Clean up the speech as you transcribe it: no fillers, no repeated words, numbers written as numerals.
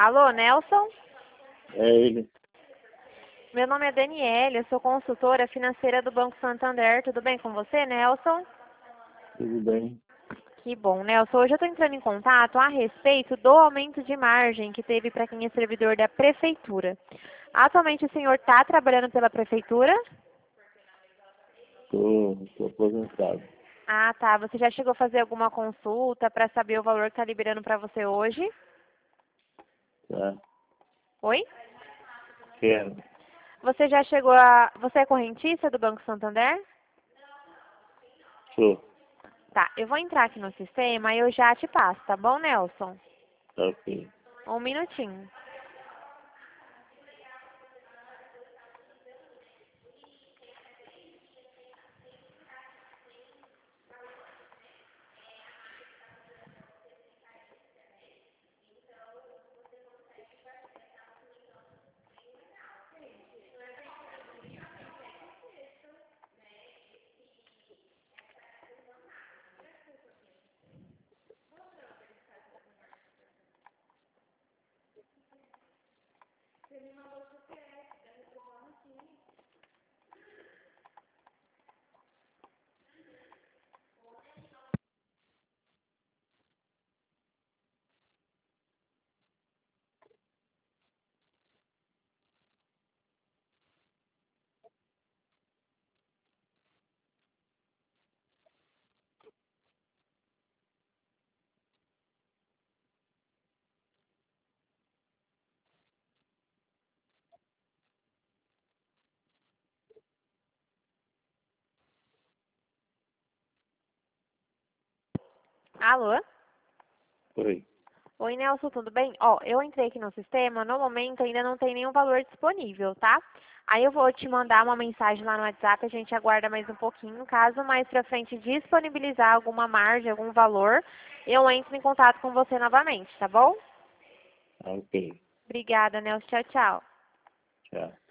Alô, Nelson? É ele. Meu nome é Daniela, eu sou consultora financeira do Banco Santander. Tudo bem com você, Nelson? Tudo bem? Que bom, Nelson. Hoje eu estou entrando em contato a respeito do aumento de margem que teve para quem é servidor da Prefeitura. Atualmente o senhor está trabalhando pela Prefeitura? Tô aposentado. Ah, tá. Você já chegou a fazer alguma consulta para saber o valor que está liberando para você hoje? Tá? Oi? Quero. Você já chegou a... Você é correntista do Banco Santander? Sou. Tá, eu vou entrar aqui no sistema e eu já te passo, tá bom, Nelson? Tá ok. Um minutinho. Alô? Oi. Oi, Nelson, tudo bem? Ó, eu entrei aqui no sistema, no momento ainda não tem nenhum valor disponível, tá? Aí eu vou te mandar uma mensagem lá no WhatsApp, a gente aguarda mais um pouquinho. Caso mais pra frente disponibilizar alguma margem, algum valor, eu entro em contato com você novamente, tá bom? Tá ok. Obrigada, Nelson. Tchau, tchau. Tchau.